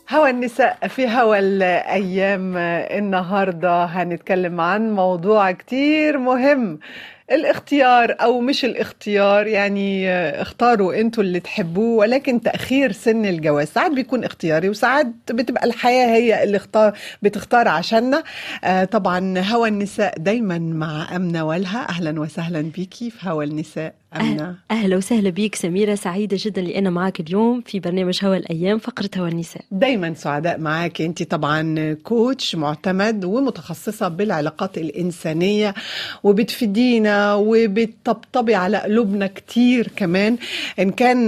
هوى النساء في هوى الأيام. النهاردة هنتكلم عن موضوع كتير مهم، الاختيار أو مش الاختيار. يعني اختاروا انتوا اللي تحبوه، ولكن تأخير سن الجواز ساعات بيكون اختياري وساعات بتبقى الحياة هي اللي بتختار عشاننا. طبعا هوى النساء دايما مع أمنة والها. أهلا وسهلا بيكي في هوى النساء أمنة. أهلا وسهلا بيك سميرة، سعيدة جدا اللي أنا معك اليوم في برنامج هوى الأيام فقرة هوى النساء. دايما سعداء معاك. انت طبعا كوتش معتمد ومتخصصة بالعلاقات الإنسانية، وبتفيدينا وبتطبطبي على قلوبنا كتير كمان، إن كان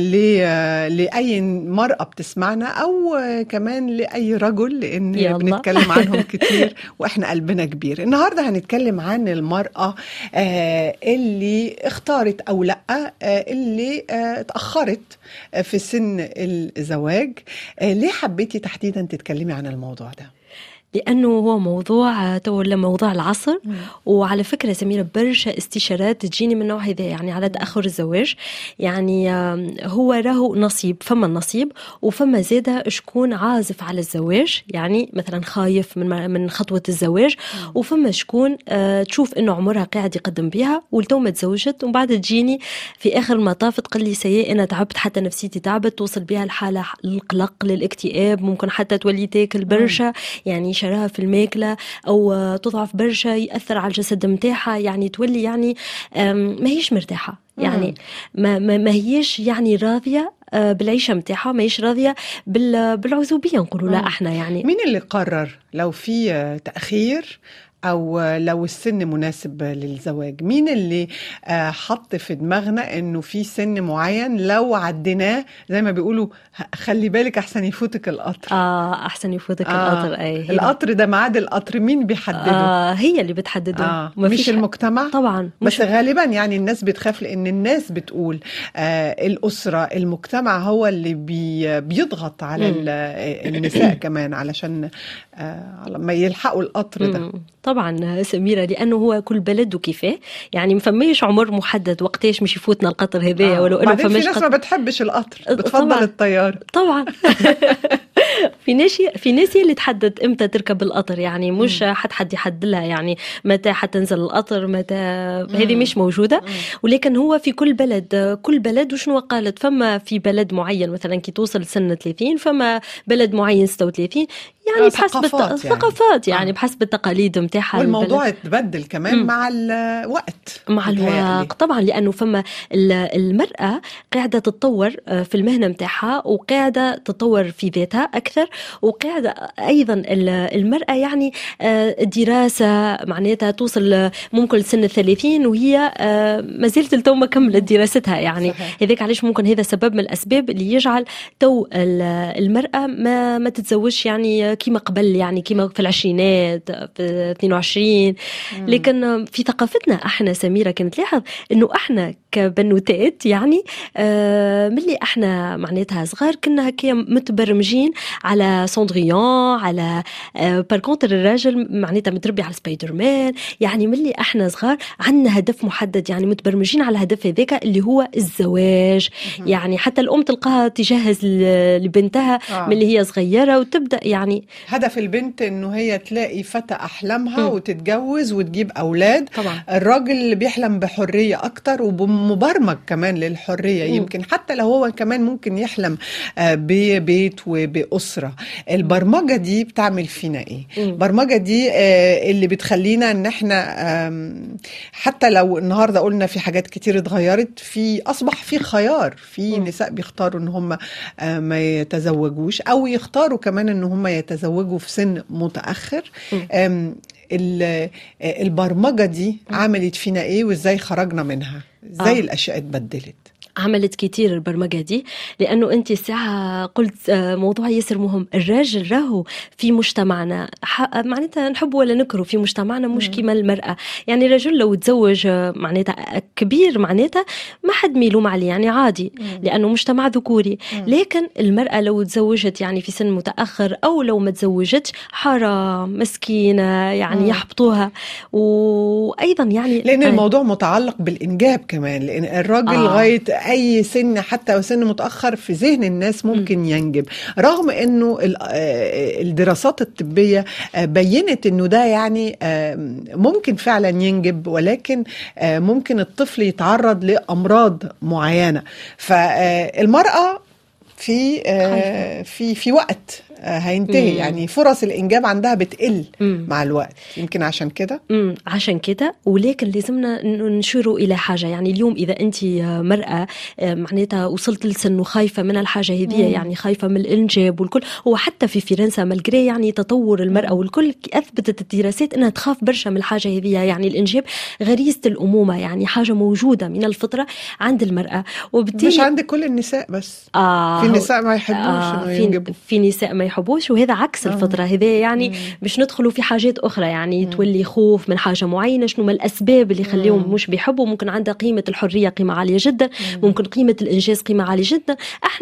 لأي مرأة بتسمعنا أو كمان لأي رجل، لأن بنتكلم عنهم كتير وإحنا قلبنا كبير. النهاردة هنتكلم عن المرأة اللي اختارت أو لأ، اللي اتأخرت في سن الزواج. ليه حبيتي تحديدا تتكلمي عن الموضوع ده؟ لأنه هو موضوع تولى موضوع العصر. وعلى فكرة سميرة، برشا استشارات تجيني من نوع هذا، يعني على تأخر الزواج. يعني هو راهو نصيب، فما النصيب وفما زيادة شكون عازف على الزواج، يعني مثلا خايف من خطوة الزواج، وفما شكون تشوف إنه عمرها قاعد يقدم بيها ولتو ما تزوجت، وبعد تجيني في آخر المطاف تقول لي سيئة أنا تعبت، حتى نفسيتي تعبت، توصل بها الحالة للقلق للاكتئاب، ممكن حتى تولي تاكل برشا، يعني شراها في الماكلة أو تضعف برشا، يأثر على الجسد متاعها، يعني تولي يعني ما هيش مرتاحة، يعني ما هيش يعني راضية بالعيشة متاعها، ما هيش راضية بالعزوبية نقولوا لا احنا. يعني مين اللي قرر لو في تأخير أو لو السن مناسب للزواج؟ مين اللي حط في دماغنا إنه في سن معين لو عديناه زي ما بيقولوا خلي بالك أحسن يفوتك القطر؟ أحسن يفوتك القطر. القطر ده ميعاد القطر مين بيحدده؟ هي اللي بتحدده، مش المجتمع طبعا. بس غالبا يعني الناس بتخاف، لأن الناس بتقول الأسرة، المجتمع هو اللي بيضغط على النساء كمان علشان ما يلحقوا القطر ده. طبعا سميرة، لأنه هو كل بلد وكيفاه، يعني مفميش عمر محدد وقتاش مش يفوتنا القطر هذايا، ولو أنه فماش في ناس ما بتحبش القطر، بتفضل طبعًا الطيارة. طبعا في ناس اللي تحدد امتى تركب القطر، يعني مش حد يحدد لها يعني متى حتنزل القطر، متى هذه مش موجودة. ولكن هو في كل بلد وشنو قالت، فما في بلد معين مثلا كي توصل سن 30، فما بلد معين 36، يعني بحسب الثقافات يعني بحسب التقاليد متاعها. والموضوع يتبدل كمان مع الوقت طبعا، لأنه فما المرأة قاعدة تتطور في المهنة متاعها، وقاعدة تتطور في ذاتها أكثر، وقاعدة أيضا المرأة يعني الدراسة معناتها توصل ممكن لسن 30 وهي ما زالت التو ما كملت دراستها، يعني هذاك علاش ممكن هذا سبب من الأسباب اللي يجعل تو المرأة ما تتزوجش يعني كيما قبل، يعني كيما في العشرينات في 22. لكن في ثقافتنا احنا سميرة كانت لاحظ انه احنا كبنوتات يعني ملي احنا معناتها صغار كنا هكا متبرمجين على سندريان، على باركونتر الراجل معناتها متربي على سبايدر مان، يعني ملي احنا صغار عندنا هدف محدد، يعني متبرمجين على الهدف هذاك اللي هو الزواج. يعني حتى الام تلقاها تجهز لبنتها ملي هي صغيرة، وتبدأ يعني هدف البنت انه هي تلاقي فتى احلامها وتتجوز وتجيب اولاد. طبعا. الراجل بيحلم بحرية اكتر ومبرمج كمان للحرية. يمكن حتى لو هو كمان ممكن يحلم ببيت وبأسرة. البرمجة دي بتعمل فينا ايه؟ البرمجة دي اللي بتخلينا ان احنا حتى لو النهاردة قلنا في حاجات كتير اتغيرت، اصبح في خيار، في نساء بيختاروا ان هم ما يتزوجوش او يختاروا كمان ان هم يتزوجوا في سن متأخر. البرمجة دي عملت فينا ايه وازاي خرجنا منها؟ ازاي الاشياء اتبدلت؟ عملت كتير البرمجة دي، لأنه أنت الساعة قلت موضوع ياسر مهم. الراجل راهو في مجتمعنا معناتها نحب ولا نكره، في مجتمعنا مش كيما المرأة. يعني الرجل لو تزوج معناتها كبير معناتها ما حد ميلوم عليه، يعني عادي لأنه مجتمع ذكوري. لكن المرأة لو تزوجت يعني في سن متأخر، أو لو ما تزوجتش حرام مسكينة، يعني يحبطوها. وأيضا يعني لأن الموضوع متعلق بالإنجاب كمان، لأن الراجل لغاية أي سن حتى وسن متأخر في ذهن الناس ممكن ينجب، رغم أنه الدراسات الطبية بيّنت أنه ده يعني ممكن فعلا ينجب، ولكن ممكن الطفل يتعرض لأمراض معينة. فالمرأة في وقت هينتهي، يعني فرص الإنجاب عندها بتقل مع الوقت، يمكن عشان كده. عشان كده. ولكن لازمنا نشيروا إلى حاجة، يعني اليوم إذا أنت مرأة معناتها وصلت لسن وخايفة من الحاجة هذه، يعني خايفة من الإنجاب والكل، هو حتى في فرنسا ملغري يعني تطور المرأة والكل أثبتت الدراسات أنها تخاف برشا من الحاجة هذه. يعني الإنجاب غريزة الأمومة، يعني حاجة موجودة من الفطرة عند المرأة، وبالتالي مش عند كل النساء بس. في نساء ما يحبوش إنه ينجبوا، في نساء ما يحبوش، وهذا عكس الفطرة. هذا يعني مش ندخلوا في حاجات أخرى، يعني تولي خوف من حاجة معينة، شنو ما الأسباب اللي يخليهم مش بيحبوا. ممكن عندها قيمة الحرية قيمة عالية جدا، ممكن قيمة الإنجاز قيمة عالية جدا.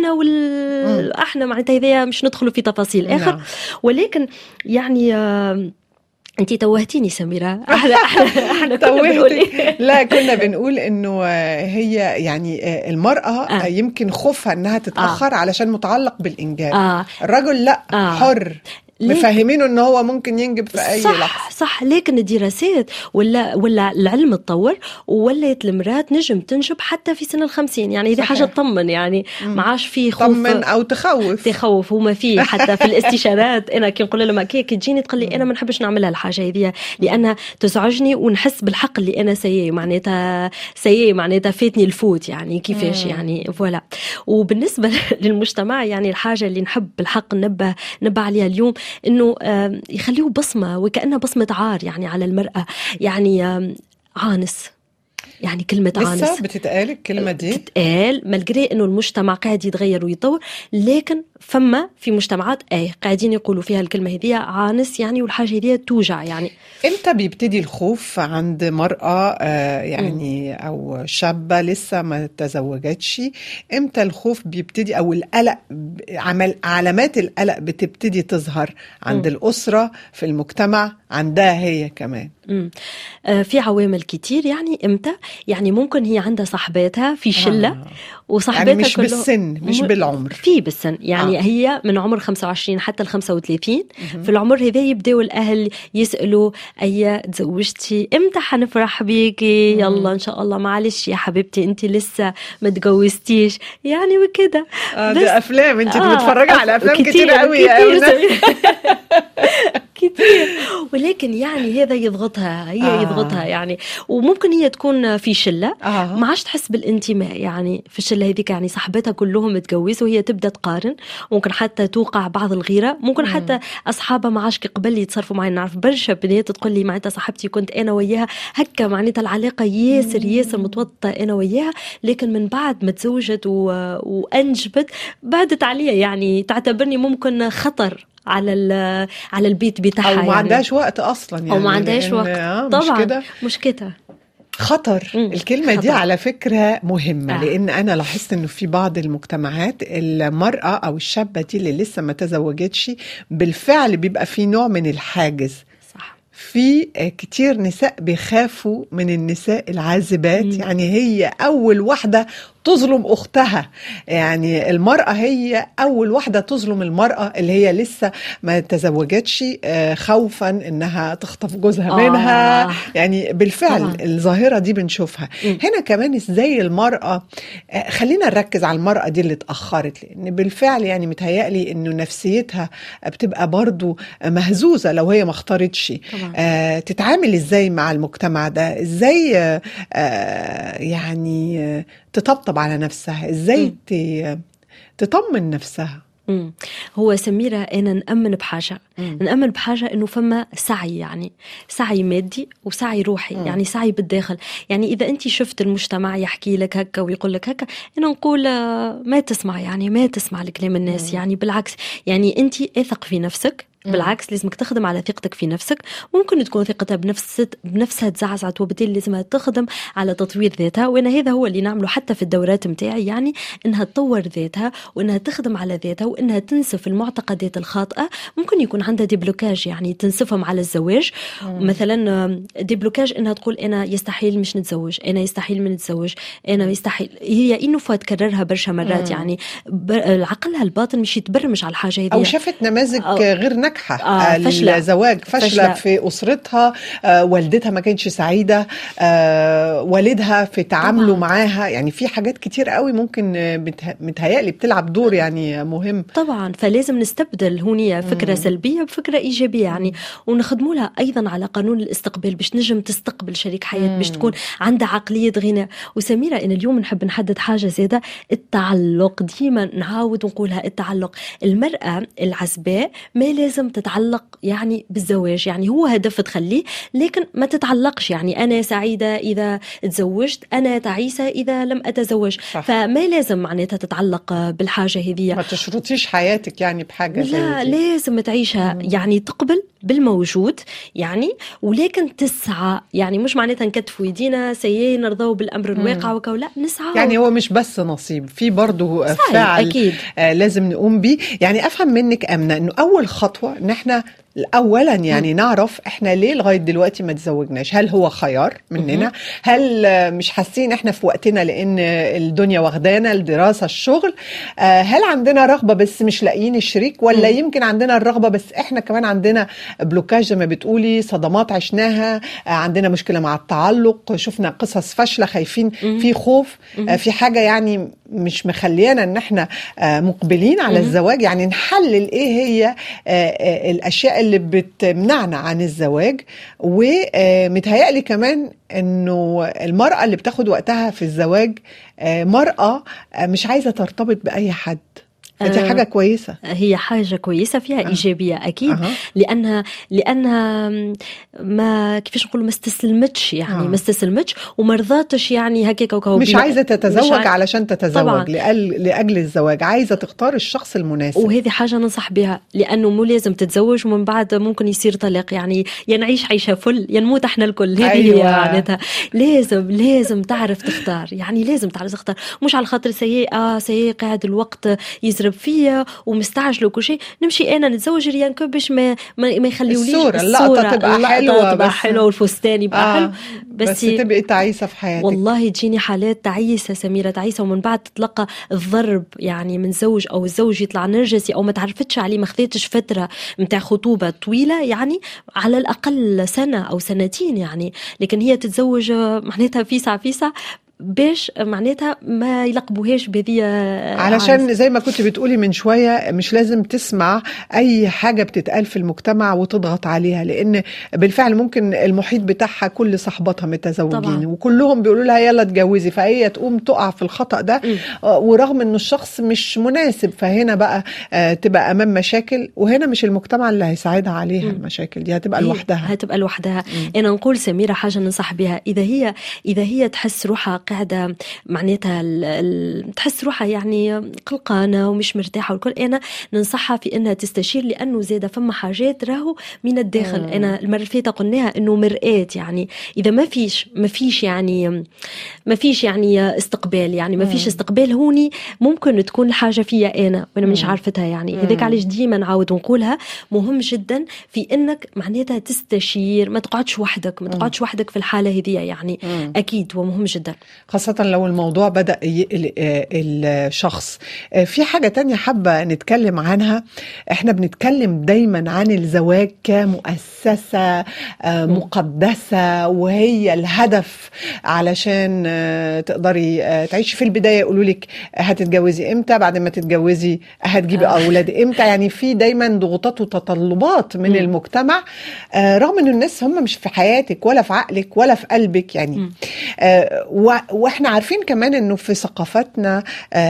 احنا معناتها هذا مش ندخلوا في تفاصيل آخر. ولكن يعني انتي توهتيني سميرة. احنا توهتك. لا، كنا بنقول انه هي يعني المرأة يمكن خوفها انها تتأخر علشان متعلق بالإنجاب. الرجل لا، حر، مفهمينه انه هو ممكن ينجب في اي لحظه. صح. لكن الدراسات ولا العلم اتطور، ولات المراه نجم تنجب حتى في سن 50. يعني دي حاجه تطمن، يعني ما عادش في خوف تطمن او تخوف وما فيه. حتى في الاستشارات انا كي نقول لها كي تجيني تقول لي انا ما نحبش نعملها الحاجه هذه لانها تزعجني ونحس بالحق اللي انا معناتها فاتني الفوت، يعني كيفاش يعني فوالا. وبالنسبه للمجتمع يعني الحاجه اللي نحب بالحق ننبه عليها اليوم إنه يخليه بصمة، وكأنها بصمة عار يعني على المرأة. يعني عانس، يعني كلمة عانس لسه بتتقال الكلمة دي، بتتقال ملغري إنه المجتمع قاعد يتغير ويتطور، لكن في مجتمعات قاعدين يقولوا فيها الكلمة هذه عانس، يعني والحاجة هذه توجع. يعني امتى بيبتدي الخوف عند مرأة يعني أو شابة لسه ما تزوجتش؟ امتى الخوف بيبتدي أو القلق، علامات القلق بتبتدي تظهر عند الأسرة، في المجتمع، عندها هي كمان؟ في عوامل كتير. يعني امتى؟ يعني ممكن هي عندها صاحباتها في شلة وصاحباتها يعني مش بالسن، مش بالعمر، في بالسن. يعني هي من عمر 25 حتى 35 في العمر هذا يبدأوا الأهل يسألوا أي تزوجتي، امتى حنفرح بيكي، يلا إن شاء الله، معلش يا حبيبتي انت لسه ما تجوزتيش، يعني وكده. دي أفلام، انت بتتفرجي على أفلام كتير قوي كتير. ولكن يعني هذا يضغطها، يضغطها يعني. وممكن هي تكون في شلة ما عادش تحس بالانتماء، يعني في الشلة هذيك يعني صاحبتها كلهم متجوزوا وهي تبدأ تقارن، ممكن حتى توقع بعض الغيرة، ممكن حتى أصحابها ما عادش قبل يتصرفوا معي. نعرف برشا بنات تقول لي معناتها صاحبتي كنت أنا وياها هكا، معناتها العلاقة ياسر متوطة أنا وياها، لكن من بعد ما تزوجت وأنجبت بعدت عليها، يعني تعتبرني ممكن خطر على البيت بتاعها، او ما عندهاش وقت اصلا، يعني او ما عندهاش وقت. طبعا مش كده خطر. الكلمة دي على فكرة مهمة، لأن أنا لاحظت أنه في بعض المجتمعات المرأة أو الشابة دي اللي لسه ما تزوجتش بالفعل بيبقى في نوع من الحاجز. في كتير نساء بيخافوا من النساء العازبات، يعني هي أول واحدة تظلم أختها، يعني المرأة هي أول واحدة تظلم المرأة اللي هي لسه ما تزوجتش، خوفا إنها تخطف جوزها منها. يعني بالفعل طبعا الظاهرة دي بنشوفها هنا كمان. إزاي المرأة، خلينا نركز على المرأة دي اللي اتأخرت، لأن بالفعل يعني متهيألي إنه نفسيتها بتبقى برضو مهزوزة لو هي ما اختارتش. تتعامل إزاي مع المجتمع ده، إزاي يعني تطبطب على نفسها، ازاي تطمن نفسها. هو سميرة أنا نأمن بحاجة إنه فما سعي، يعني سعي مادي وسعي روحي. يعني سعي بالداخل. يعني إذا أنت شفت المجتمع يحكي لك هكا ويقول لك هكا، أنا نقول ما تسمع، يعني ما تسمع لكلام الناس. يعني بالعكس، يعني أنت اثق في نفسك، بالعكس لازمك تخدم على ثقتك في نفسك. ممكن تكون ثقتها بنفسها تزعزعت، وبالتالي لازمها تخدم على تطوير ذاتها. وانا هذا هو اللي نعمله حتى في الدورات متاعي، يعني انها تطور ذاتها وانها تخدم على ذاتها وانها تنسف المعتقدات الخاطئه. ممكن يكون عندها دي بلوكاج يعني تنسفهم على الزواج. مثلا دي بلوكاج انها تقول انا يستحيل مش نتزوج، انا يستحيل من نتزوج، انا يستحيل، هي انه تكررها برشا مرات. يعني عقلها الباطن مش يتبرمج على الحاجه هذه، او شافت نماذج غير ناجحه الزواج فشله في اسرتها، والدتها ما كانتش سعيده، والدها في تعامله معاها. يعني في حاجات كتير قوي ممكن متهيألي بتلعب دور يعني مهم طبعا. فلازم نستبدل هونية فكرة سلبية بفكرة إيجابية يعني، ونخدموا لها أيضا على قانون الاستقبال باش نجم تستقبل شريك حياة، باش تكون عندها عقلية غنى. وسميرة إن اليوم نحب نحدد حاجة زيادة، التعلق. ديما نعاود ونقولها، التعلق. المرأة العزباء ما لازم تتعلق يعني بالزواج، يعني هو هدف تخليه، لكن ما تتعلقش يعني أنا سعيدة إذا تزوجت، أنا تعيسة إذا لم أتزوج. فما لازم معناتها تتعلق بالحاجة هذه، ما تشرطيش حياتك يعني بحاجة زي لا، لازم تعيشها يعني تقبل بالموجود يعني، ولكن تسعى. يعني مش معناتها نكتف ويدينا سيئ نرضوا بالأمر الواقع ولا نسعى. يعني هو مش بس نصيب، في برضو فعل أكيد. لازم نقوم بيه. يعني أفهم منك أمنة أنه أول خطوة نحن أولا يعني نعرف إحنا ليه لغاية دلوقتي ما تزوجناش. هل هو خيار مننا؟ هل مش حاسين إحنا في وقتنا لأن الدنيا واخدانا، الدراسة، الشغل؟ هل عندنا رغبة بس مش لاقيين الشريك؟ ولا يمكن عندنا الرغبة بس إحنا كمان عندنا بلوكاج زي ما بتقولي، صدمات عشناها، عندنا مشكلة مع التعلق، شفنا قصص فاشلة، خايفين، في خوف، في حاجة يعني مش مخليانا ان احنا مقبلين على الزواج. يعني نحلل ايه هي الاشياء اللي بتمنعنا عن الزواج. ومتهيألي كمان انه المرأة اللي بتاخد وقتها في الزواج مرأة مش عايزة ترتبط بأي حد. دي حاجة كويسة، هي حاجة كويسة فيها إيجابية أكيد. لأنها ما كيفاش نقول، ما استسلمتش يعني ما استسلمتش وما رضاتش يعني هكاك وكهو، مش عايزة تتزوج علشان تتزوج لأجل الزواج، عايزة تختار الشخص المناسب. وهذه حاجة ننصح بها، لأنه مو لازم تتزوج ومن بعد ممكن يصير طلاق. يعني نعيش عيشة فل، نموت احنا الكل. هذه هي معناتها. لازم تعرف تختار، يعني لازم تعرف تختار، مش على خاطر سيء قاعد الوقت يزرب فيا ومستعجل وكل شيء نمشي انا نتزوج ريان كو باش ما يخليوليش اللقطه تبقى حلوه والفستان يبقى حلو، بس تبقي تعيسه في حياتك. والله تجيني حالات تعيسه سميره، تعيسه ومن بعد تتلقى الضرب يعني من زوج، او الزوج يطلع نرجسي، او ما تعرفتش عليه، ما خذيتش فتره نتاع خطوبه طويله، يعني على الاقل سنه او سنتين يعني. لكن هي تتزوج معناتها فيسع باش معناتها ما يلقبوهاش بهذه، علشان زي ما كنت بتقولي من شوية مش لازم تسمع أي حاجة بتتقال في المجتمع وتضغط عليها، لأن بالفعل ممكن المحيط بتاعها كل صحباتها متزوجين طبعا، وكلهم بيقولوا لها يلا تجوزي، فهي تقوم تقع في الخطأ ده ورغم أنه الشخص مش مناسب. فهنا بقى تبقى أمام مشاكل، وهنا مش المجتمع اللي هيساعدها عليها. المشاكل دي هتبقى لوحدها. أنا نقول سميرة حاجة ننصح بها، إذا هي تحس روحها قاعدة معناتها تحس روحها يعني قلقانة ومش مرتاحة والكل، أنا ننصحها في أنها تستشير، لأنه زادة فما حاجات راهو من الداخل. أنا المرة اللي فاتت قلناها أنه مرآة، يعني إذا ما فيش يعني استقبال، يعني ما فيش استقبال هوني ممكن تكون الحاجة فيها أنا وأنا مش عارفتها يعني. هذاك علاش ديما نعاود ونقولها، مهم جدا في أنك معناتها تستشير، ما تقعدش وحدك في الحالة هذه يعني. أكيد ومهم جدا، خاصة لو الموضوع بدأ يقلق الشخص. في حاجة تانية حابة نتكلم عنها. احنا بنتكلم دايما عن الزواج كمؤسسة مقدسة، وهي الهدف علشان تقدري تعيشي. في البداية يقولوا لك هتتجوزي امتى، بعد ما تتجوزي هتجيبي أولاد امتى. يعني في دايما ضغوطات وتطلبات من المجتمع، رغم ان الناس هم مش في حياتك ولا في عقلك ولا في قلبك يعني. واحنا عارفين كمان انه في ثقافتنا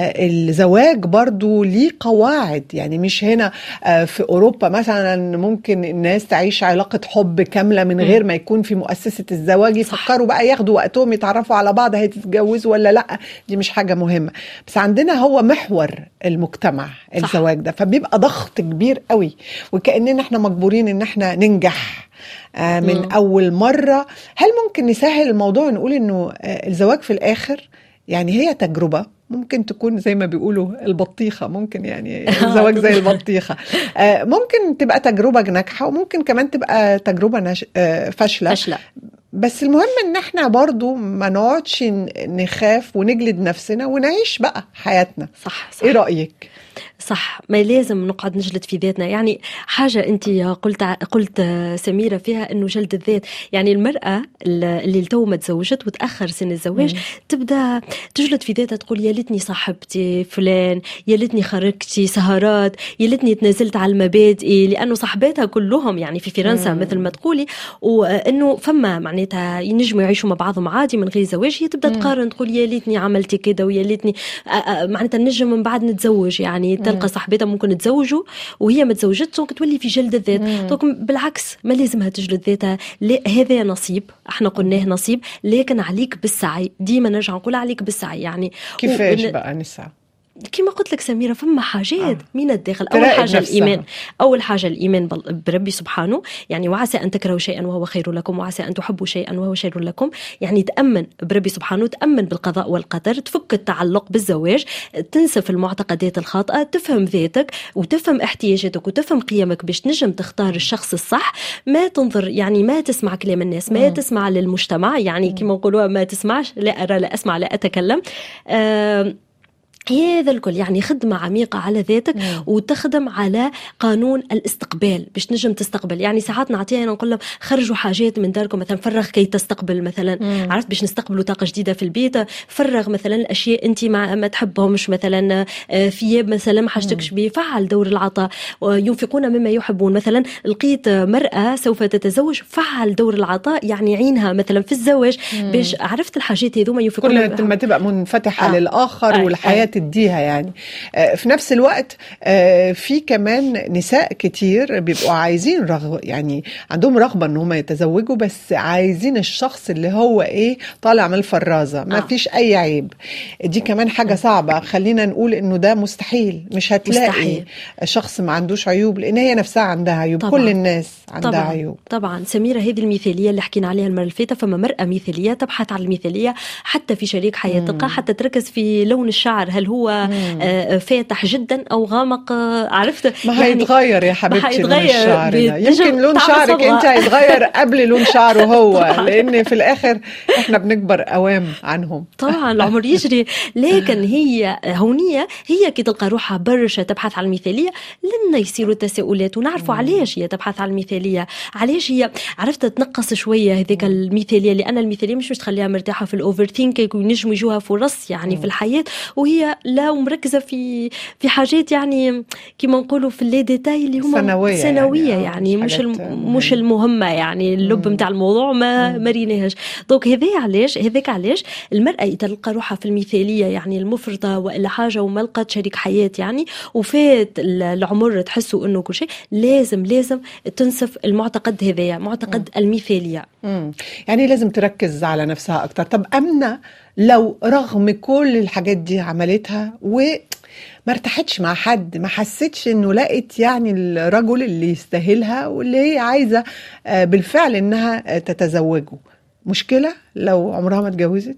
الزواج برضو ليه قواعد. يعني مش هنا في اوروبا مثلا ممكن الناس تعيش علاقة حب كاملة من غير ما يكون في مؤسسة الزواج، يفكروا بقى ياخدوا وقتهم يتعرفوا على بعض هيتجوزوا ولا لا، دي مش حاجة مهمة. بس عندنا هو محور المجتمع الزواج ده، فبيبقى ضغط كبير قوي، وكأننا احنا مجبورين ان احنا ننجح من أول مرة. هل ممكن نسهل الموضوع ونقول إنه الزواج في الآخر يعني هي تجربة، ممكن تكون زي ما بيقولوا البطيخة، ممكن يعني الزواج زي البطيخة، ممكن تبقى تجربة ناجحة وممكن كمان تبقى تجربة فاشلة. بس المهم ان احنا برضو ما نقعدش نخاف ونجلد نفسنا ونعيش بقى حياتنا. صح. ايه رأيك؟ صح، ما لازم نقعد نجلد في ذاتنا. يعني حاجة أنت قلت سميرة فيها أنه جلد الذات، يعني المرأة اللي تو ما تزوجت وتأخر سن الزواج تبدأ تجلد في ذاتها، تقول يا ليتني صاحبتي فلان، يا ليتني خرجتي سهرات، يا ليتني تنازلت على المبادئ، لأنه صاحباتها كلهم يعني في فرنسا مثل ما تقولي، وأنه فما معناتها ينجموا يعيشوا مع بعضهم عادي من غير زواج. هي تبدأ تقارن، تقول يا ليتني عملتي كده، ويا ليتني معناتها نجم من بعد نتزوج. يعني تلقى صاحبتها ممكن تزوجوا وهي ما تزوجتش، دونك تولي في جلد الذات. دونك بالعكس ما لازمها تجلد ذاتها، هذا نصيب، احنا قلناه نصيب، لكن عليك بالسعي. ديما نرجع نقول عليك بالسعي. يعني كيفاش بقى نسعى؟ كما قلت لك سميرة، فما حاجات من الداخل. أول حاجة الإيمان، أول حاجة الإيمان بربي سبحانه. يعني وعسى أن تكرهوا شيئا وهو خير لكم، وعسى أن تحبوا شيئا وهو شر لكم. يعني تأمن بربي سبحانه، تأمن بالقضاء والقدر، تفك التعلق بالزواج، تنسف المعتقدات الخاطئة، تفهم ذاتك وتفهم احتياجاتك وتفهم قيمك باش نجم تختار الشخص الصح. ما تنظر يعني ما تسمع كلام الناس، ما تسمع للمجتمع. يعني كما نقولوا ما تسمعش، لا أرى لا أسمع لا أتكلم. هذا الكل يعني خدمة عميقة على ذاتك وتخدم على قانون الاستقبال باش نجم تستقبل. يعني ساعات نعطيها نقول لهم خرجوا حاجات من داركم، مثلا فرغ كي تستقبل، مثلا عرفت باش نستقبلوا طاقة جديدة في البيت. فرغ مثلا الأشياء أنت ما تحبهمش، مثلا ثياب مثلا ما حاجتكش بيه، فعل دور العطاء. ينفقون مما يحبون، مثلا لقيت مرأة سوف تتزوج، فعل دور العطاء، يعني عينها مثلا في الزواج باش عرفت الحاجات هذوما ينفقون. كل ما تبقى منفتحة للآخر والحياة تديها. يعني في نفس الوقت في كمان نساء كتير بيبقوا عايزين يعني عندهم رغبة ان هم يتزوجوا، بس عايزين الشخص اللي هو ايه طالع من الفرازة ما فيش اي عيب. دي كمان حاجة صعبة. خلينا نقول انه ده مستحيل، مش هتلاقي مستحيل شخص ما عندوش عيوب، لان هي نفسها عندها عيوب. طبعًا. كل الناس عندها طبعًا. عيوب. طبعا سميرة، هذه المثالية اللي حكينا عليها المرة اللي فاتت. فما مرأة مثالية تبحث عن المثالية حتى في شريك حياتها، حتى تركز في لون الشعر، هل هو فاتح جدا او غامق. عرفت ما هيتغير يا حبيبتي لون الشعر. يمكن لون شعرك انت هيتغير قبل لون شعره هو. لان في الاخر احنا بنكبر اوام عنهم. طبعا العمر يجري. لكن هي هونية، هي كي تلقى روحها برشا تبحث عن المثالية، لنا يصيروا تساؤلات ونعرفوا علاش هي تبحث عن المثالية، علاش هي عرفت تنقص شوية هذيك المثالية. لأن المثالية مش تخليها مرتاحة في الأوفر ثينكينج وينجموا يجوها فرص يعني في الحياة، وهي لا مركزة في حاجات يعني كما نقولوا في اللي ديتاي اللي هم سنوية يعني مش المهمة. يعني اللب متاع الموضوع ما مريناهاش. دونك هذاك علاش المرأة تلقى روحها في المثالية يعني المفرطة وإلا حاجة وما لقت شريك حياة يعني وفات العمر تحسوا إنه كل شيء لازم تنسف المعتقد هذايا، معتقد المثالية. يعني لازم تركز على نفسها أكتر. طب أمنة لو رغم كل الحاجات دي عملتها وما ارتحتش مع حد، ما حسيتش انه لقيت يعني الرجل اللي يستاهلها واللي هي عايزة بالفعل انها تتزوجه، مشكلة لو عمرها ما اتجوزت؟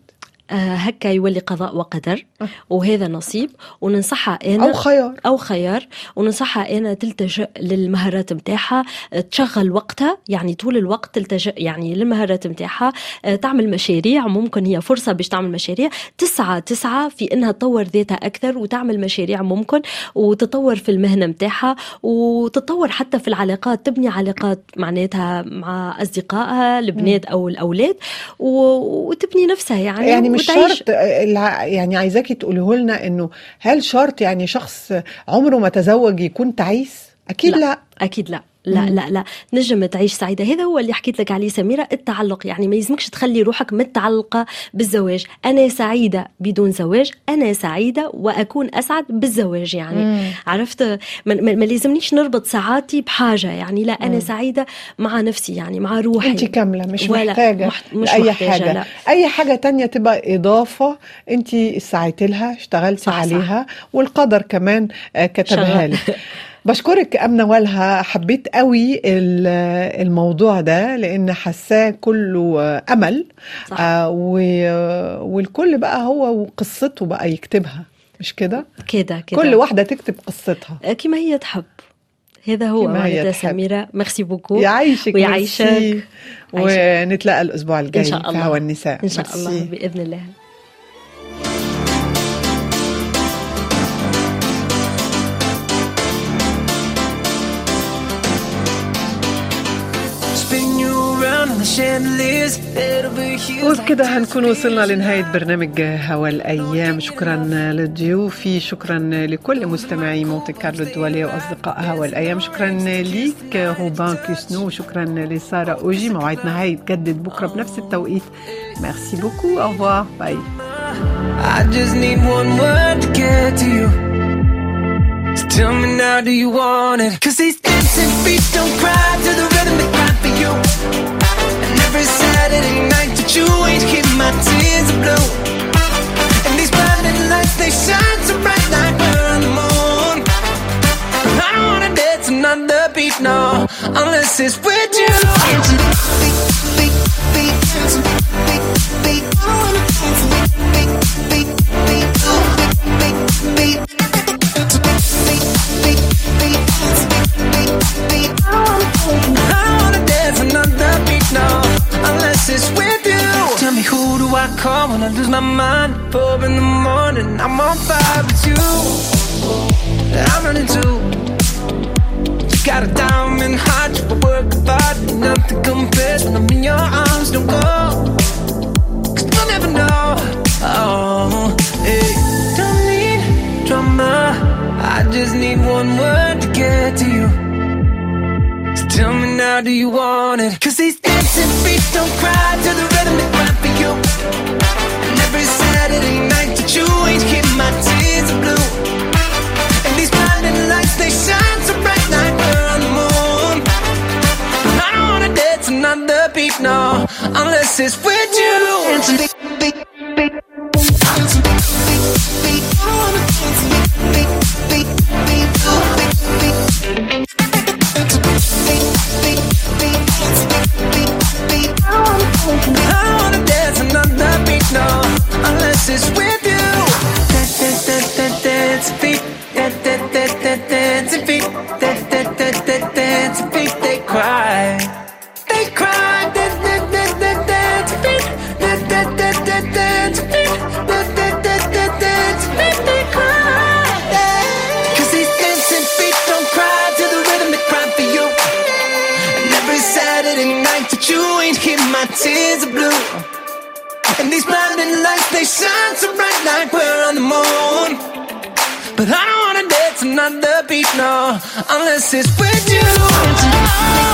هكا يولي قضاء وقدر وهذا نصيب. وننصحها أنا أو خيار وننصحها أنا تلتجئ للمهارات متاعها، تشغل وقتها يعني طول الوقت تلتجئ يعني للمهارات متاعها، تعمل مشاريع. ممكن هي فرصة باش تعمل مشاريع، تسعى في إنها تطور ذاتها أكثر وتعمل مشاريع ممكن، وتطور في المهنة متاعها وتطور حتى في العلاقات، تبني علاقات معناتها مع أصدقائها البنات أو الأولاد وتبني نفسها يعني مش شرط. يعني عايزاكي تقوله لنا انه هل شرط يعني شخص عمره ما تزوج يكون تعيس؟ اكيد لا. اكيد لا. لا لا لا، نجم تعيش سعيدة. هذا هو اللي حكيت لك عليه سميرة، التعلق. يعني ما يلزمكش تخلي روحك متعلقة بالزواج. أنا سعيدة بدون زواج، أنا سعيدة وأكون أسعد بالزواج. يعني عرفت، ما لازمنيش نربط سعادتي بحاجة. يعني لا، أنا سعيدة مع نفسي، يعني مع روحي. أنت كاملة، مش محتاجة مش أي محتاجة حاجة. لا. أي حاجة تانية تبقى إضافة أنت سعيت لها، اشتغلت عليها، والقدر كمان كتبها لك. بشكرك أمنة والها، حبيت قوي الموضوع ده لأن حساه كله أمل. والكل بقى هو وقصته بقى يكتبها، مش كده؟ كده كل واحدة تكتب قصتها كما هي تحب. هذا هو معناتها سميرة. ميرسي بوكو، يعيشك ويعيشك، ونتلاقى الأسبوع الجاي إن شاء الله في هوا النساء. إن شاء الله بإذن الله. وبكده هنكون وصلنا لنهاية برنامج هوا الأيام. شكرا لضيوفي، شكرا لكل مستمعي مونتي كارلو الدولية وأصدقاء هوا الأيام. شكرا ليك روبان كيسنو، وشكرا لسارة أوجي. موعدنا هيتجدد بكرة بنفس التوقيت. ميرسي بوكو، au revoir, باي. I just need one word to get to you. So tell me now, do you want it? 'Cause these dancing feet don't cry to the rhythm they cry for you. And every Saturday night that you ain't keep my tears are blue. And these blinding lights, they shine so bright like we're on the moon. I don't wanna dance another beat, no, unless it's with you. Beat, beat, beat, beat, beat, beat. I wanna dance beat, beat, beat, beat, beat, beat. I don't wanna dance another beat, no, unless it's with you. Tell me, who do I call when I lose my mind? 4 in the morning, I'm on fire with you. I'm running too. You got a diamond heart, you work hard, nothing compares when I'm in your arms. Don't go, 'cause you'll never know. Oh, hey. Don't need drama, I just need one word to get to you. So tell me now, do you want it? 'Cause these dancing feet don't cry to the rhythm they cry for you. And every Saturday night that you ain't keep my tears are blue. And these blinding lights, they shine so bright like we're on the moon. I don't wanna dance another beat, no, unless it's with you. Beat, beat, beat, beat. I wanna dance beat, beat, beat, beat, beat. I wanna dance another beat, no, unless it's with you. Dance beat, dance beat, dance beat. They cry, they cry. Dance beat, dance beat, dance beat. They cry. 'Cause these dancing feet don't cry to the rhythm they cry for you. And every Saturday night that you ain't keep my tears are blue. And these blinding lights, they shine so bright like we're on the moon. But I don't wanna dance another beat, no, unless it's with you.